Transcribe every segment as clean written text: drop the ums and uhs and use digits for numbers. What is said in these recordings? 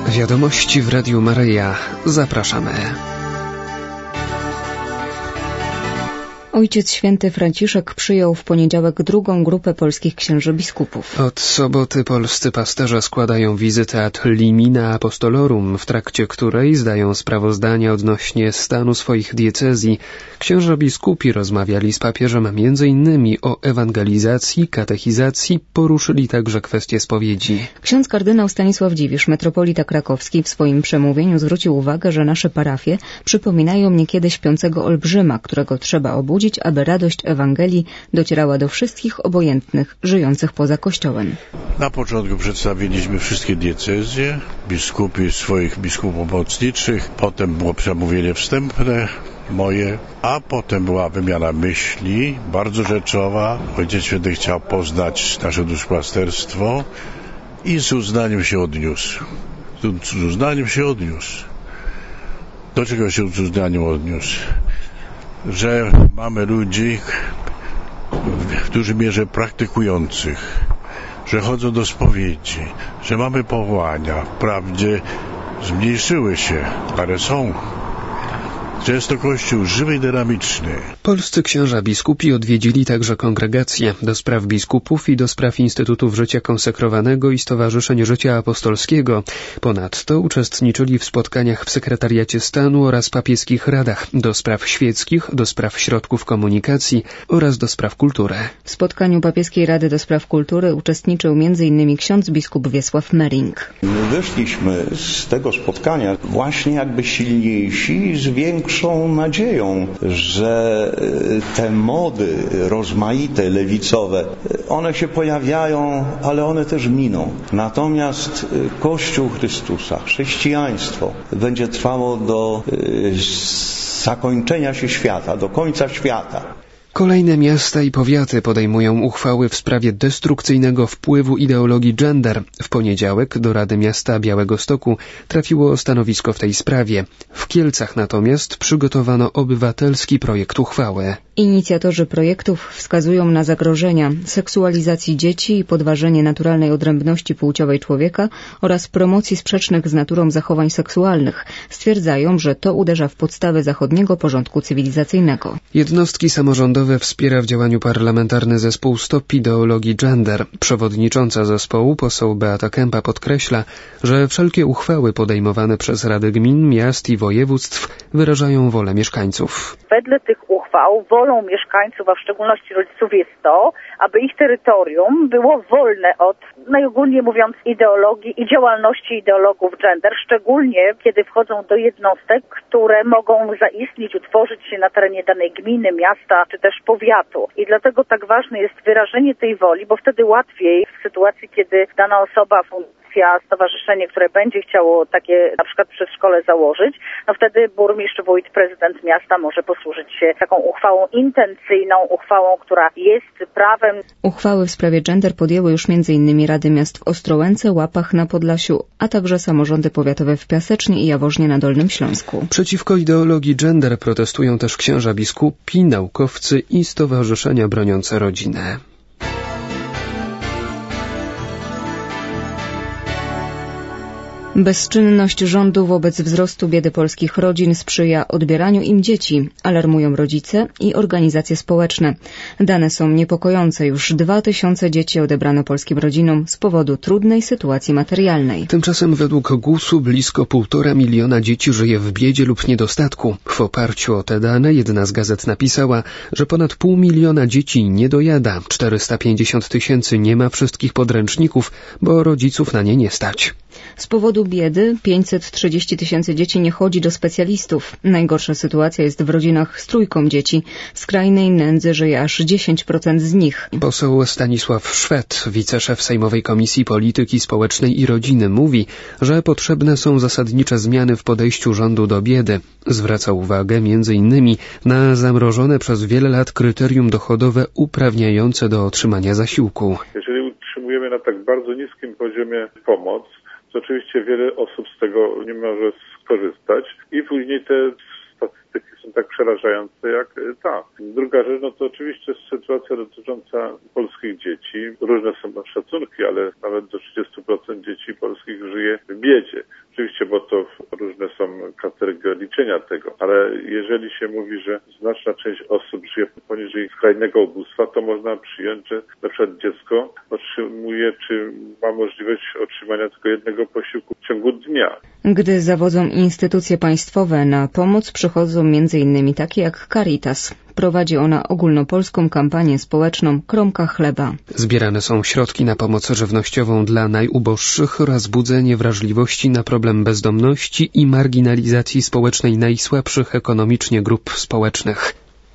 Wiadomości w Radiu Maryja. Zapraszamy. Ojciec Święty Franciszek przyjął w poniedziałek drugą grupę polskich księży biskupów. Od soboty polscy pasterze składają wizytę ad limina apostolorum, w trakcie której zdają sprawozdania odnośnie stanu swoich diecezji. Księża biskupi rozmawiali z papieżem m.in. o ewangelizacji, katechizacji, poruszyli także kwestie spowiedzi. Ksiądz kardynał Stanisław Dziwisz, metropolita krakowski, w swoim przemówieniu zwrócił uwagę, że nasze parafie przypominają niekiedy śpiącego olbrzyma, którego trzeba obudzić, aby radość Ewangelii docierała do wszystkich obojętnych, żyjących poza Kościołem. Na początku przedstawiliśmy wszystkie diecezje, biskupi swoich biskupów pomocniczych, potem było przemówienie wstępne moje, a potem była wymiana myśli, bardzo rzeczowa. Ojciec Święty chciał poznać nasze duszpasterstwo i z uznaniem się odniósł. Do czego się z uznaniem odniósł? Że mamy ludzi w dużej mierze praktykujących, że chodzą do spowiedzi, że mamy powołania. Wprawdzie zmniejszyły się, ale są. Często Kościół żywy i dynamiczny. Polscy księża biskupi odwiedzili także kongregacje do spraw biskupów i do spraw Instytutów Życia Konsekrowanego i Stowarzyszeń Życia Apostolskiego. Ponadto uczestniczyli w spotkaniach w Sekretariacie Stanu oraz papieskich radach do spraw świeckich, do spraw środków komunikacji oraz do spraw kultury. W spotkaniu Papieskiej Rady do Spraw Kultury uczestniczył m.in. ksiądz biskup Wiesław Mering. Wyszliśmy z tego spotkania właśnie jakby silniejsi, z większą nadzieją, że te mody rozmaite, lewicowe, one się pojawiają, ale one też miną. Natomiast Kościół Chrystusa, chrześcijaństwo będzie trwało do zakończenia się świata, do końca świata. Kolejne miasta i powiaty podejmują uchwały w sprawie destrukcyjnego wpływu ideologii gender. W poniedziałek do Rady Miasta Białegostoku trafiło stanowisko w tej sprawie. W Kielcach natomiast przygotowano obywatelski projekt uchwały. Inicjatorzy projektów wskazują na zagrożenia seksualizacji dzieci i podważenie naturalnej odrębności płciowej człowieka oraz promocji sprzecznych z naturą zachowań seksualnych. Stwierdzają, że to uderza w podstawy zachodniego porządku cywilizacyjnego. Jednostki samorządowe wspiera w działaniu parlamentarny zespół Stop Ideologii Gender. Przewodnicząca zespołu, poseł Beata Kępa, podkreśla, że wszelkie uchwały podejmowane przez Rady Gmin, Miast i Województw wyrażają wolę mieszkańców. Wedle tych uchwał wolą mieszkańców, a w szczególności rodziców jest to, aby ich terytorium było wolne od, najogólniej mówiąc, ideologii i działalności ideologów gender, szczególnie kiedy wchodzą do jednostek, które mogą zaistnieć, utworzyć się na terenie danej gminy, miasta czy też powiatu. I dlatego tak ważne jest wyrażenie tej woli, bo wtedy łatwiej w sytuacji, kiedy dana osoba, stowarzyszenie, które będzie chciało takie na przykład przedszkole założyć, no wtedy burmistrz, wójt, prezydent miasta może posłużyć się taką uchwałą intencyjną, uchwałą, która jest prawem. Uchwały w sprawie gender podjęły już m.in. Rady Miast w Ostrołęce, Łapach na Podlasiu, a także samorządy powiatowe w Piasecznie i Jaworznie na Dolnym Śląsku. Przeciwko ideologii gender protestują też księża biskupi, naukowcy i stowarzyszenia broniące rodzinę. Bezczynność rządu wobec wzrostu biedy polskich rodzin sprzyja odbieraniu im dzieci, alarmują rodzice i organizacje społeczne. Dane są niepokojące. Już 2000 dzieci odebrano polskim rodzinom z powodu trudnej sytuacji materialnej. Tymczasem według GUS-u blisko 1,5 miliona dzieci żyje w biedzie lub niedostatku. W oparciu o te dane jedna z gazet napisała, że ponad 500 000 dzieci nie dojada. 450 000 nie ma wszystkich podręczników, bo rodziców na nie nie stać. Z powodu biedy 530 000 dzieci nie chodzi do specjalistów. Najgorsza sytuacja jest w rodzinach z trójką dzieci. W skrajnej nędzy żyje aż 10% z nich. Poseł Stanisław Szwed, wiceszef Sejmowej Komisji Polityki Społecznej i Rodziny, mówi, że potrzebne są zasadnicze zmiany w podejściu rządu do biedy. Zwraca uwagę m.in. na zamrożone przez wiele lat kryterium dochodowe uprawniające do otrzymania zasiłku. Jeżeli utrzymujemy na tak bardzo niskim poziomie pomoc, to oczywiście wiele osób z tego nie może skorzystać i później te statystyki są tak przerażające jak ta. Druga rzecz, no to oczywiście sytuacja dotycząca polskich dzieci. Różne są szacunki, ale nawet do 30% dzieci polskich żyje w biedzie. Oczywiście, bo to różne są kategorie liczenia tego, ale jeżeli się mówi, że znaczna część osób żyje poniżej skrajnego ubóstwa, to można przyjąć, że na przykład dziecko otrzymuje, czy ma możliwość otrzymania tylko jednego posiłku w ciągu dnia. Gdy zawodzą instytucje państwowe, na pomoc przychodzą m.in. takie jak Caritas. Prowadzi ona ogólnopolską kampanię społeczną Kromka Chleba. Zbierane są środki na pomoc żywnościową dla najuboższych oraz budzenie wrażliwości na problem bezdomności i marginalizacji społecznej najsłabszych ekonomicznie grup społecznych.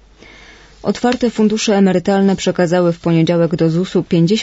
Otwarte fundusze emerytalne przekazały w poniedziałek do ZUS-u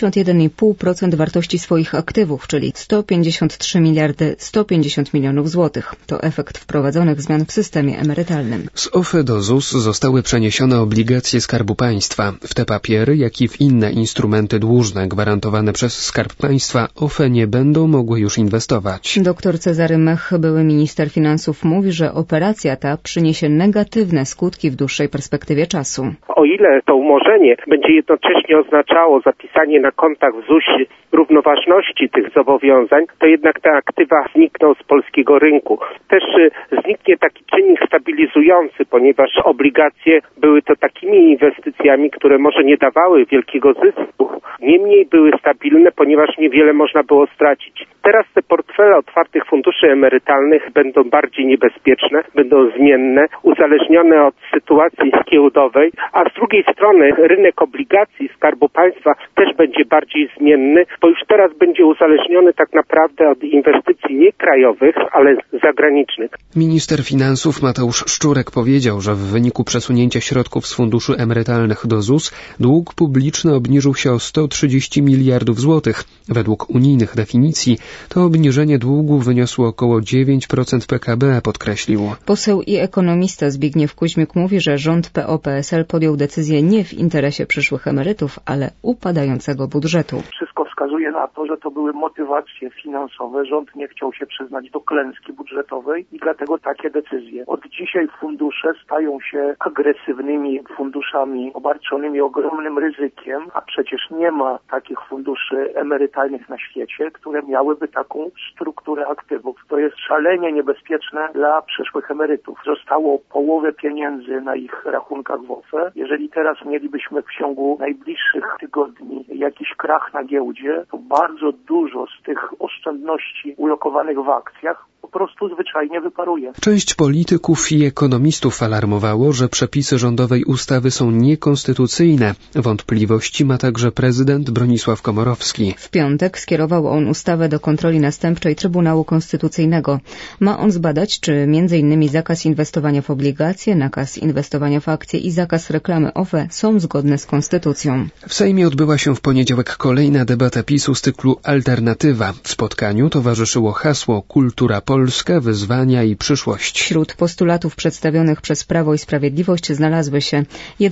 51,5% wartości swoich aktywów, czyli 153 miliardy 150 milionów złotych. To efekt wprowadzonych zmian w systemie emerytalnym. Z OFE do ZUS zostały przeniesione obligacje Skarbu Państwa. W te papiery, jak i w inne instrumenty dłużne gwarantowane przez Skarb Państwa, OFE nie będą mogły już inwestować. Dr Cezary Mech, były minister finansów, mówi, że operacja ta przyniesie negatywne skutki w dłuższej perspektywie czasu. O ile to umorzenie będzie jednocześnie oznaczało zapisanie na kontach w ZUS-ie równoważności tych zobowiązań, to jednak te aktywa znikną z polskiego rynku. Też zniknie taki czynnik stabilizujący, ponieważ obligacje były to takimi inwestycjami, które może nie dawały wielkiego zysku, niemniej były stabilne, ponieważ niewiele można było stracić. Teraz te portfele otwartych funduszy emerytalnych będą bardziej niebezpieczne, będą zmienne, uzależnione od sytuacji giełdowej, a z drugiej strony rynek obligacji Skarbu Państwa też będzie bardziej zmienny, bo już teraz będzie uzależniony tak naprawdę od inwestycji nie krajowych, ale zagranicznych. Minister finansów Mateusz Szczurek powiedział, że w wyniku przesunięcia środków z funduszy emerytalnych do ZUS dług publiczny obniżył się o 130 miliardów złotych. Według unijnych definicji to obniżenie długu wyniosło około 9% PKB, podkreślił. Poseł i ekonomista Zbigniew Kuźmiuk mówi, że rząd PO-PSL podjął decyzję nie w interesie przyszłych emerytów, ale upadającego budżetu. Wszystko wskazuje na to, że to były motywacje finansowe. Rząd nie chciał się przyznać do klęski budżetowej i dlatego takie decyzje. Od dzisiaj fundusze stają się agresywnymi funduszami obarczonymi ogromnym ryzykiem, a przecież nie ma takich funduszy emerytalnych na świecie, które miałyby taką strukturę aktywów. To jest szalenie niebezpieczne dla przyszłych emerytów. Zostało połowę pieniędzy na ich rachunkach w OFE. Jeżeli teraz mielibyśmy w ciągu najbliższych tygodni jakiś krach na giełdzie, to bardzo dużo z tych oszczędności ulokowanych w akcjach po prostu zwyczajnie wyparuje. Część polityków i ekonomistów alarmowało, że przepisy rządowej ustawy są niekonstytucyjne. Wątpliwości ma także prezydent Bronisław Komorowski. W piątek skierował on ustawę do kontroli następczej Trybunału Konstytucyjnego. Ma on zbadać, czy m.in. zakaz inwestowania w obligacje, nakaz inwestowania w akcje i zakaz reklamy OFE są zgodne z konstytucją. W Sejmie odbyła się w poniedziałek kolejna debata PiS-u z cyklu Alternatywa. W spotkaniu towarzyszyło hasło Kultura Polska, wyzwania i przyszłość. Wśród postulatów przedstawionych przez Prawo i Sprawiedliwość znalazły się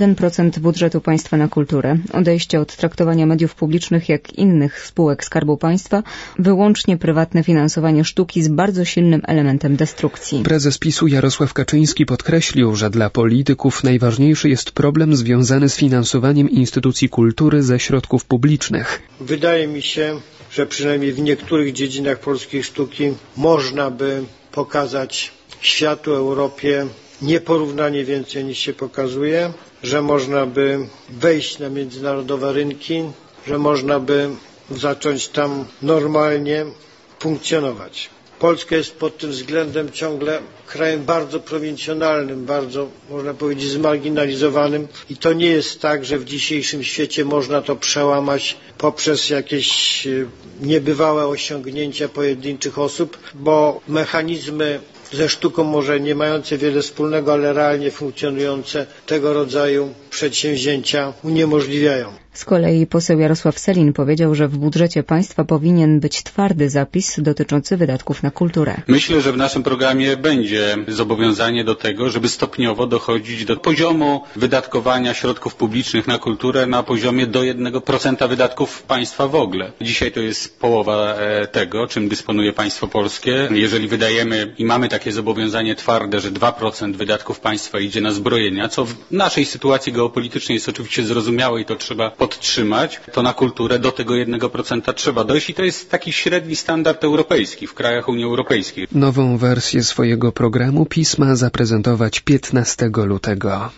1% budżetu państwa na kulturę, odejście od traktowania mediów publicznych jak innych spółek Skarbu Państwa, wyłącznie prywatne finansowanie sztuki z bardzo silnym elementem destrukcji. Prezes PiS-u Jarosław Kaczyński podkreślił, że dla polityków najważniejszy jest problem związany z finansowaniem instytucji kultury ze środków publicznych. Wydaje mi się, że przynajmniej w niektórych dziedzinach polskiej sztuki można by pokazać światu, Europie nieporównanie więcej niż się pokazuje, że można by wejść na międzynarodowe rynki, że można by zacząć tam normalnie funkcjonować. Polska jest pod tym względem ciągle krajem bardzo prowincjonalnym, bardzo, można powiedzieć, zmarginalizowanym i to nie jest tak, że w dzisiejszym świecie można to przełamać poprzez jakieś niebywałe osiągnięcia pojedynczych osób, bo mechanizmy ze sztuką może nie mające wiele wspólnego, ale realnie funkcjonujące tego rodzaju przedsięwzięcia uniemożliwiają. Z kolei poseł Jarosław Sellin powiedział, że w budżecie państwa powinien być twardy zapis dotyczący wydatków na kulturę. Myślę, że w naszym programie będzie zobowiązanie do tego, żeby stopniowo dochodzić do poziomu wydatkowania środków publicznych na kulturę na poziomie do 1% wydatków państwa w ogóle. Dzisiaj to jest połowa tego, czym dysponuje państwo polskie. Jeżeli wydajemy i mamy takie zobowiązanie twarde, że 2% wydatków państwa idzie na zbrojenia, co w naszej sytuacji geopolitycznej jest oczywiście zrozumiałe i to trzeba podtrzymać, to na kulturę do tego 1% trzeba dojść i to jest taki średni standard europejski w krajach Unii Europejskiej. Nową wersję swojego programu PiS ma zaprezentować 15 lutego.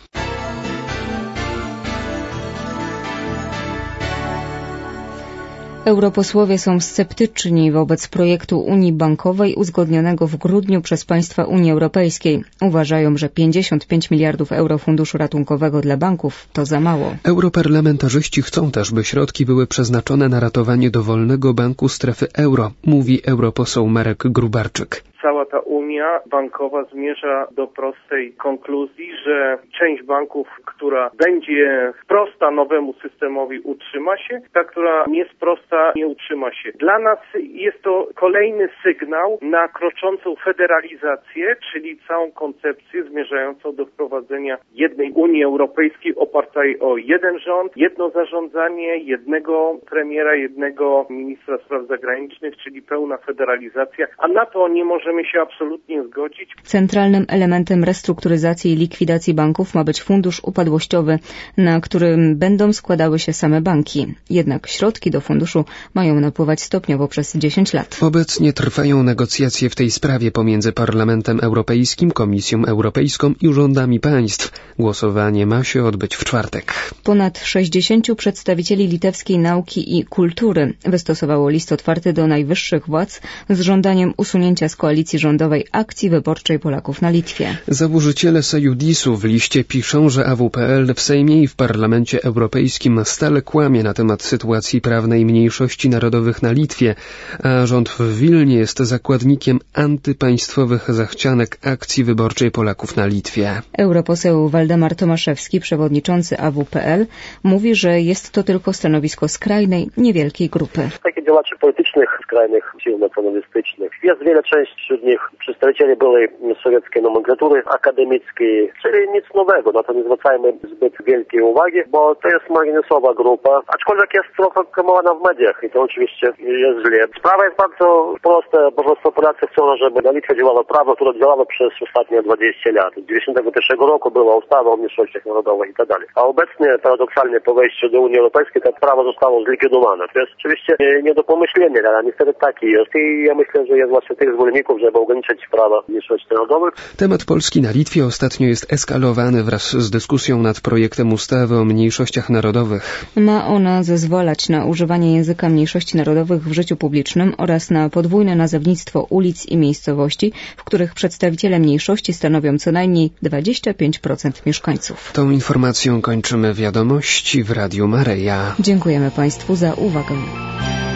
Europosłowie są sceptyczni wobec projektu Unii Bankowej uzgodnionego w grudniu przez państwa Unii Europejskiej. Uważają, że 55 miliardów euro funduszu ratunkowego dla banków to za mało. Europarlamentarzyści chcą też, by środki były przeznaczone na ratowanie dowolnego banku strefy euro, mówi europoseł Marek Grubarczyk. Cała ta Unia Bankowa zmierza do prostej konkluzji, że część banków, która będzie prosta nowemu systemowi, utrzyma się, ta, która nie jest prosta, nie utrzyma się. Dla nas jest to kolejny sygnał na kroczącą federalizację, czyli całą koncepcję zmierzającą do wprowadzenia jednej Unii Europejskiej opartej o jeden rząd, jedno zarządzanie, jednego premiera, jednego ministra spraw zagranicznych, czyli pełna federalizacja, a na to nie możemy się absolutnie zgodzić. Centralnym elementem restrukturyzacji i likwidacji banków ma być fundusz upadłościowy, na którym będą składały się same banki. Jednak środki do funduszu mają napływać stopniowo przez 10 lat. Obecnie trwają negocjacje w tej sprawie pomiędzy Parlamentem Europejskim, Komisją Europejską i rządami państw. Głosowanie ma się odbyć w czwartek. Ponad 60 przedstawicieli litewskiej nauki i kultury wystosowało list otwarty do najwyższych władz z żądaniem usunięcia z koalicji rządowej akcji wyborczej Polaków na Litwie. Założyciele Sojudisu w liście piszą, że AWPL w Sejmie i w Parlamencie Europejskim stale kłamie na temat sytuacji prawnej mniejszości narodowych na Litwie, a rząd w Wilnie jest zakładnikiem antypaństwowych zachcianek akcji wyborczej Polaków na Litwie. Europoseł Waldemar Tomaszewski, przewodniczący AWPL, mówi, że jest to tylko stanowisko skrajnej, niewielkiej grupy. Takich działaczy politycznych, skrajnych sił nacjonalistycznych. Jest wiele części wśród nich przedstawicieli byłej sowieckiej nomenklatury akademickiej, czyli nic nowego, na to nie zwracajmy zbyt wielkiej uwagi, bo to jest marginesowa grupa, aczkolwiek jest trochę promowana w mediach i to oczywiście jest źle. Sprawa jest bardzo prosta, po prostu Polacy chcą, żeby na Litwie działało prawo, które działało przez ostatnie 20 lat. Z 1991 roku była ustawa o mniejszościach narodowych i tak dalej. A obecnie, paradoksalnie, po wejściu do Unii Europejskiej to prawo zostało zlikwidowane. To jest oczywiście nie do pomyślenia, ale niestety taki jest i ja myślę, że jest właśnie tych zwolenników, żeby ograniczyć prawa mniejszości narodowych. Temat Polski na Litwie ostatnio jest eskalowany wraz z dyskusją nad projektem ustawy o mniejszościach narodowych. Ma ona zezwalać na używanie języka mniejszości narodowych w życiu publicznym oraz na podwójne nazewnictwo ulic i miejscowości, w których przedstawiciele mniejszości stanowią co najmniej 25% mieszkańców. Tą informacją kończymy wiadomości w Radiu Maryja. Dziękujemy Państwu za uwagę.